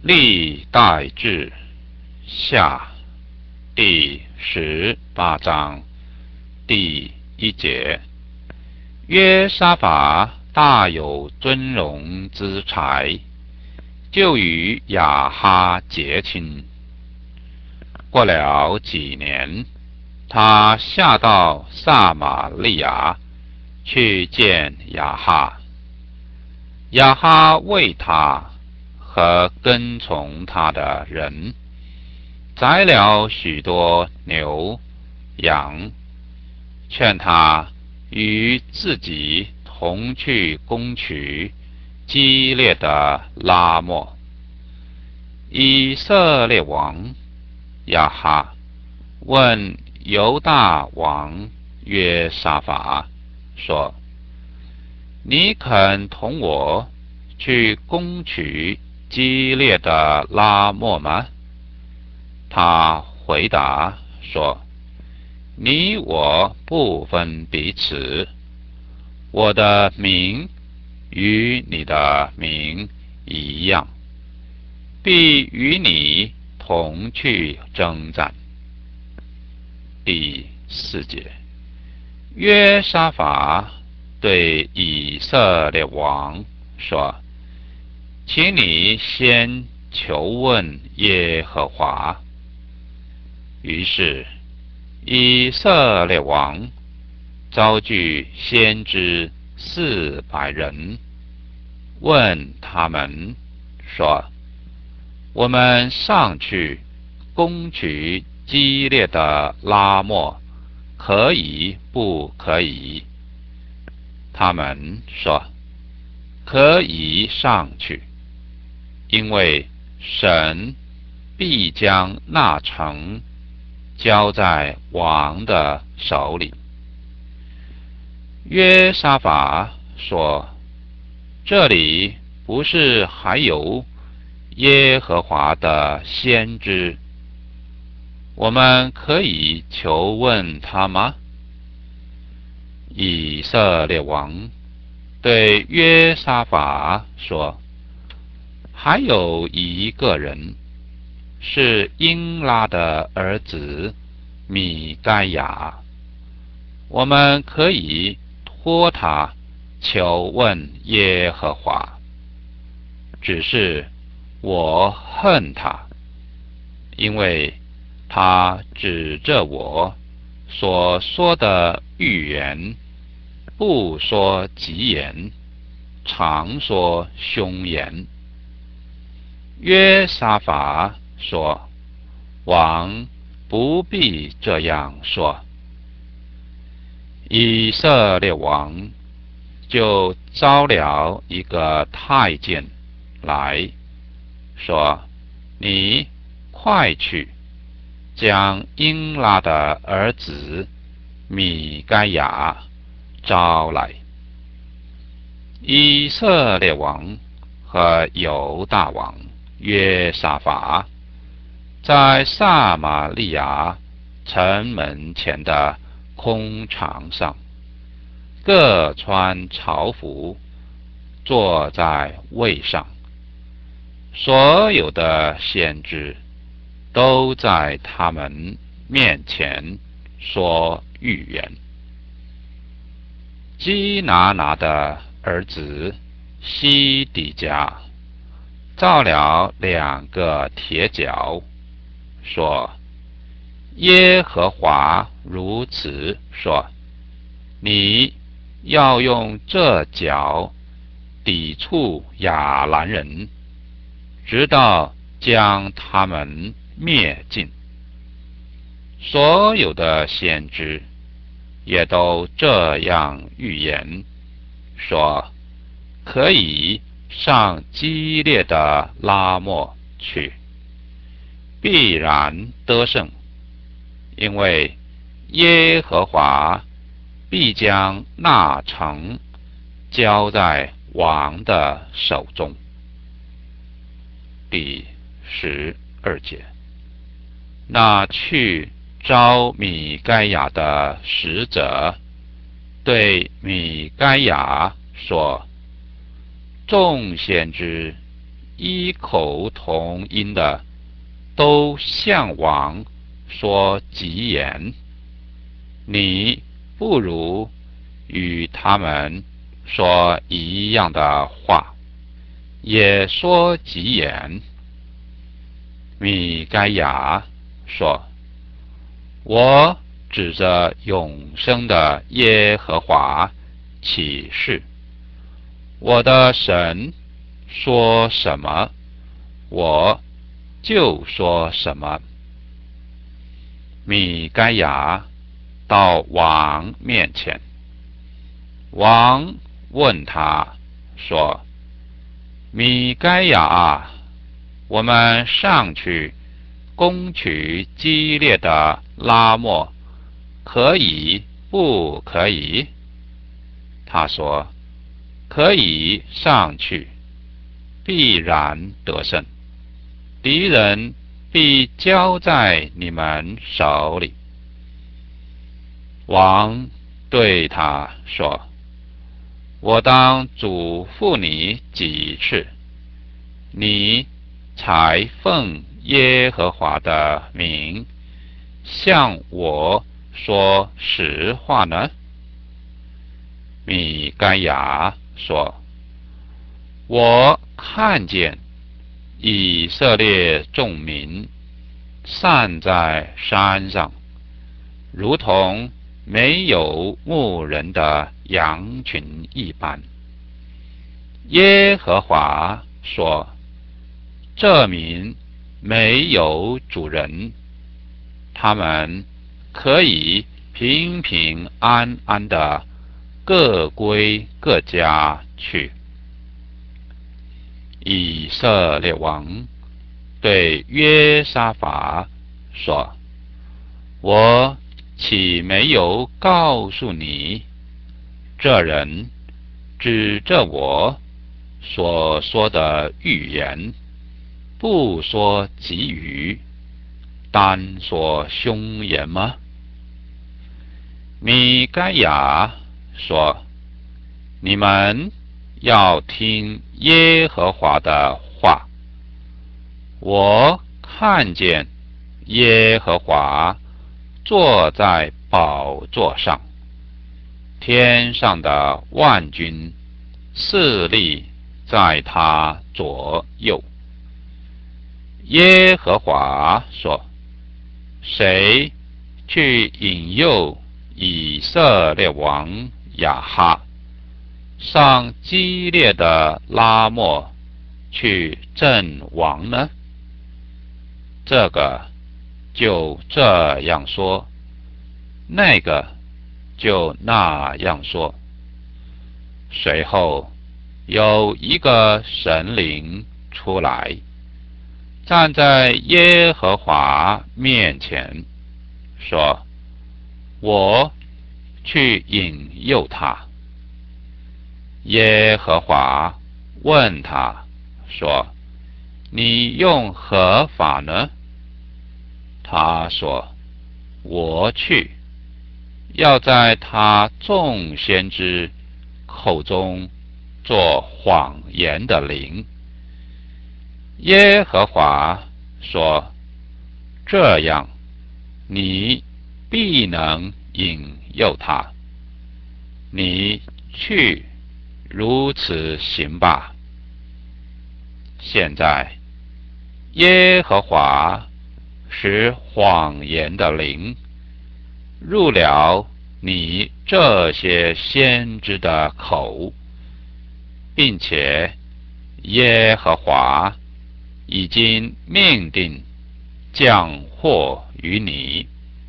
历代志下第18章第1节。约沙法大有尊荣之才，就与亚哈结亲。过了几年，他下到撒玛利亚去见亚哈。亚哈为他和跟从他的人宰了许多牛羊，劝他与自己同去攻取激烈的拉末。以色列王亚哈问犹大王约沙法说：你肯同我去攻取激烈的拉末吗？他回答说：你我不分彼此，我的名与你的名一样，必与你同去征战。第4节。约沙法对以色列王说：请你先求问耶和华。于是以色列王召聚先知400人，问他们说：我们上去攻取激烈的拉末，可以不可以？他们说：可以上去，因为神必将那城交在王的手里。约沙法说：这里不是还有耶和华的先知，我们可以求问他吗？以色列王对约沙法说：还有一个人，是英拉的儿子米该亚，我们可以托他求问耶和华。只是我恨他，因为他指着我所说的预言，不说吉言，常说凶言。约沙法说：王不必这样说。以色列王就招了一个太监来说：你快去将英拉的儿子米该亚招来。以色列王和犹大王约沙法在撒玛利亚城门前的空场上，各穿朝服，坐在位上。所有的先知都在他们面前说预言。基拿拿的儿子西底家造了2个铁角，说：耶和华如此说，你要用这角抵触亚兰人，直到将他们灭尽。所有的先知也都这样预言，说可以上激烈的拉末去，必然得胜，因为耶和华必将那城交在王的手中。第12节。那去招米该亚的使者对米该亚说：众先知异口同音的，都向王说吉言。你不如与他们说一样的话，也说吉言。米该亚说：我指着永生的耶和华起誓，我的神说什么，我就说什么。米该亚到王面前，王问他说：米该亚啊，我们上去攻取激烈的拉末，可以不可以？他说：可以上去，必然得胜，敌人必交在你们手里。王对他说：我当嘱咐你几次，你才奉耶和华的名向我说实话呢？米该亚说：我看见以色列众民散在山上，如同没有牧人的羊群一般。耶和华说：这民没有主人，他们可以平平安安的各归各家去。以色列王对约沙法说：我岂没有告诉你，这人指着我所说的预言，不说吉语，单说凶言吗？米该亚说：你们要听耶和华的话。我看见耶和华坐在宝座上，天上的万军侍立在他左右。耶和华说：谁去引诱以色列王亚哈上激烈的拉末去阵亡呢？这个就这样说，那个就那样说。随后有一个神灵出来，站在耶和华面前，说：我去引诱他。耶和华问他说：你用何法呢？他说：我去，要在他众先知口中做谎言的灵。耶和华说：这样，你必能引诱他。你去如此行吧。现在，耶和华使谎言的灵入了你这些先知的口，并且耶和华已经命定降祸于你。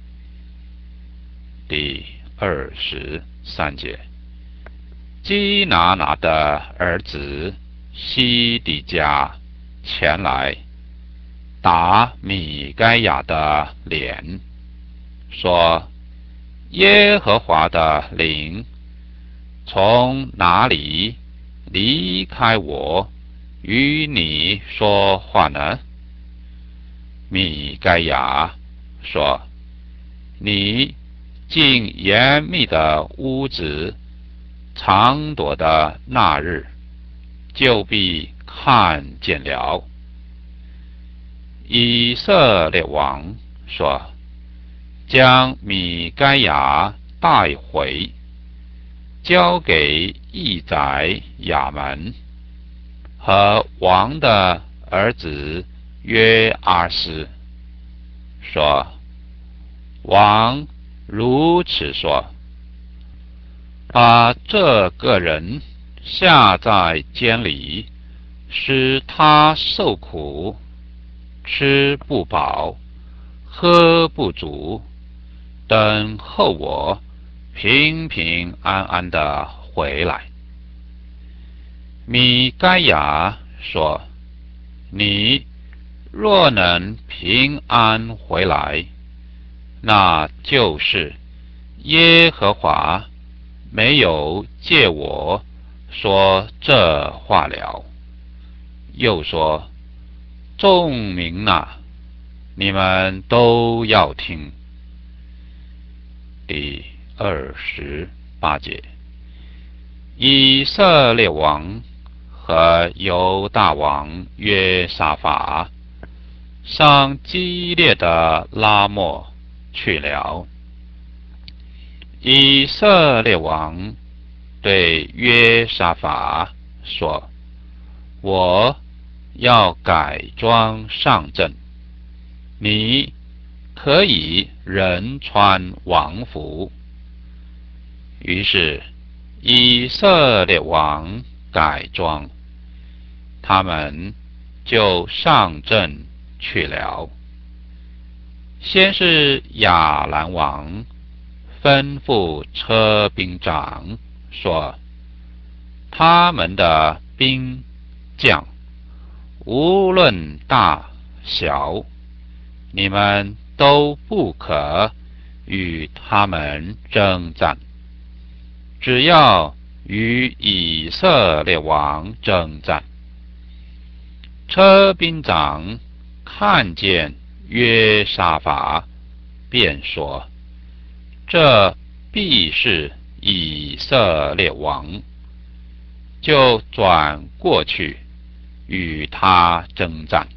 第23节，基拿拿的儿子西底家前来打米该亚的脸，说：耶和华的灵从哪里离开我与你说话呢？米该亚说：你进严密的屋子藏躲的那日，就必看见了。以色列王说：将米该亚带回，交给义宰亚门和王的儿子约阿斯，说：王如此说，把这个人下在监里，使他受苦，吃不饱，喝不足，等候我平平安安的回来。米该亚说：你若能平安回来，那就是耶和华没有借我说这话了。又说：众民啊，你们都要听。第28节，以色列王和犹大王约沙法上激烈的拉末去了。以色列王对约沙法说：我要改装上阵，你可以仍穿王服。于是以色列王改装，他们就上阵去了。先是亚兰王吩咐车兵长说：他们的兵将无论大小，你们都不可与他们征战，只要与以色列王征战。车兵长看见约沙法，便说：这必是以色列王，就转过去与他征战。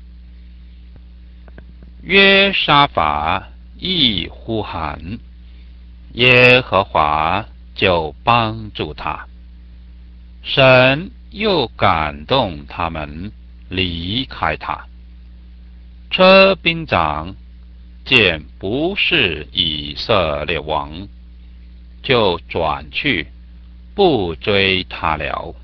约沙法一呼喊，耶和华就帮助他，神又感动他们离开他。车兵长见不是以色列王，就转去不追他了。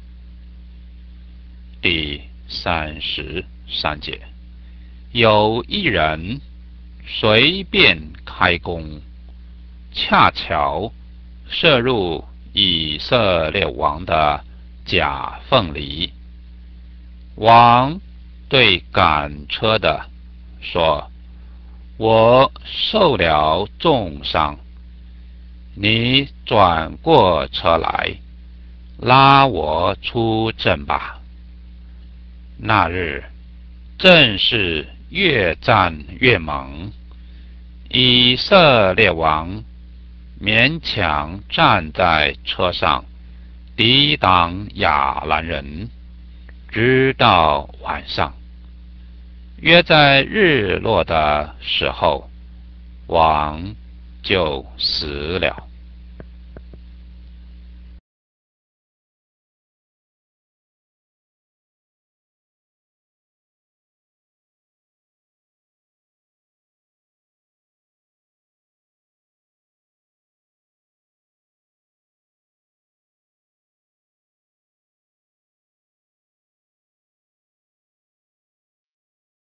第33节，有一人随便开弓，恰巧射入以色列王的甲缝里。王对赶车的说：我受了重伤，你转过车来，拉我出阵吧。那日正是越战越猛，以色列王勉强站在车上抵挡亚兰人，直到晚上。约在日落的时候，王就死了。